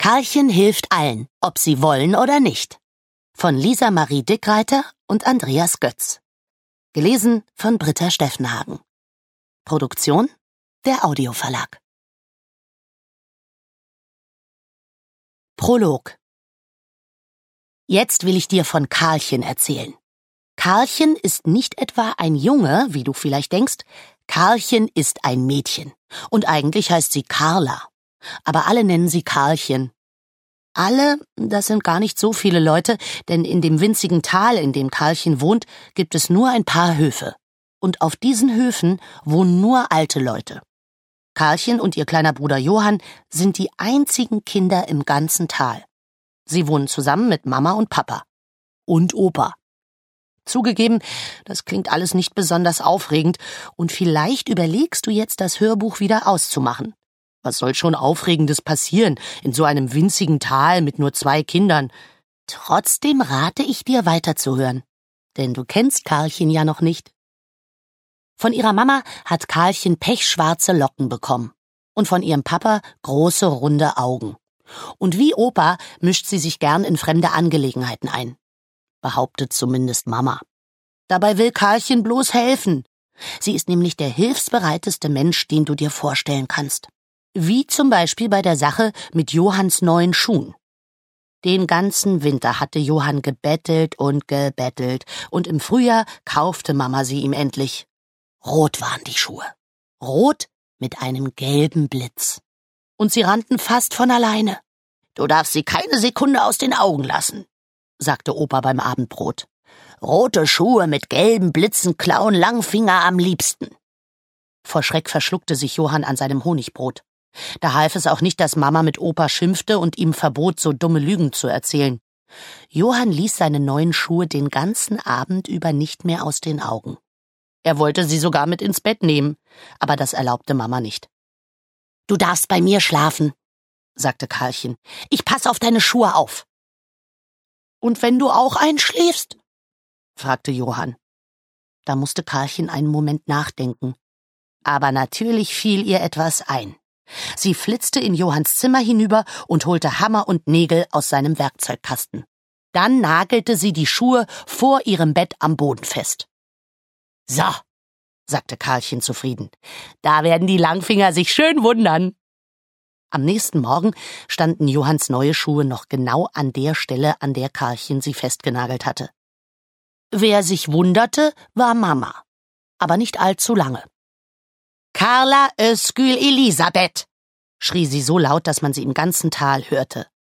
Karlchen hilft allen, ob sie wollen oder nicht. Von Lisa Marie Dickreiter und Andreas Götz. Gelesen von Britta Steffenhagen. Produktion der Audioverlag. Prolog. Jetzt will ich dir von Karlchen erzählen. Karlchen ist nicht etwa ein Junge, wie du vielleicht denkst. Karlchen ist ein Mädchen. Und eigentlich heißt sie Carla. Aber alle nennen sie Karlchen. Alle, das sind gar nicht so viele Leute, denn in dem winzigen Tal, in dem Karlchen wohnt, gibt es nur ein paar Höfe. Und auf diesen Höfen wohnen nur alte Leute. Karlchen und ihr kleiner Bruder Johann sind die einzigen Kinder im ganzen Tal. Sie wohnen zusammen mit Mama und Papa. Und Opa. Zugegeben, das klingt alles nicht besonders aufregend und vielleicht überlegst du jetzt, das Hörbuch wieder auszumachen. Was soll schon Aufregendes passieren in so einem winzigen Tal mit nur 2 Kindern? Trotzdem rate ich dir weiterzuhören, denn du kennst Karlchen ja noch nicht. Von ihrer Mama hat Karlchen pechschwarze Locken bekommen und von ihrem Papa große, runde Augen. Und wie Opa mischt sie sich gern in fremde Angelegenheiten ein. Behauptet zumindest Mama. Dabei will Karlchen bloß helfen. Sie ist nämlich der hilfsbereiteste Mensch, den du dir vorstellen kannst. Wie zum Beispiel bei der Sache mit Johanns neuen Schuhen. Den ganzen Winter hatte Johann gebettelt und im Frühjahr kaufte Mama sie ihm endlich. Rot waren die Schuhe. Rot mit einem gelben Blitz. Und sie rannten fast von alleine. Du darfst sie keine Sekunde aus den Augen lassen, sagte Opa beim Abendbrot. Rote Schuhe mit gelben Blitzen klauen Langfinger am liebsten. Vor Schreck verschluckte sich Johann an seinem Honigbrot. Da half es auch nicht, dass Mama mit Opa schimpfte und ihm verbot, so dumme Lügen zu erzählen. Johann ließ seine neuen Schuhe den ganzen Abend über nicht mehr aus den Augen. Er wollte sie sogar mit ins Bett nehmen, aber das erlaubte Mama nicht. Du darfst bei mir schlafen, sagte Karlchen. Ich pass auf deine Schuhe auf. Und wenn du auch einschläfst? Fragte Johann. Da musste Karlchen einen Moment nachdenken. Aber natürlich fiel ihr etwas ein. Sie flitzte in Johanns Zimmer hinüber und holte Hammer und Nägel aus seinem Werkzeugkasten. Dann nagelte sie die Schuhe vor ihrem Bett am Boden fest. So, sagte Karlchen zufrieden, da werden die Langfinger sich schön wundern. Am nächsten Morgen standen Johanns neue Schuhe noch genau an der Stelle, an der Karlchen sie festgenagelt hatte. Wer sich wunderte, war Mama, aber nicht allzu lange. Carla Özgül Elisabeth, schrie sie so laut, dass man sie im ganzen Tal hörte.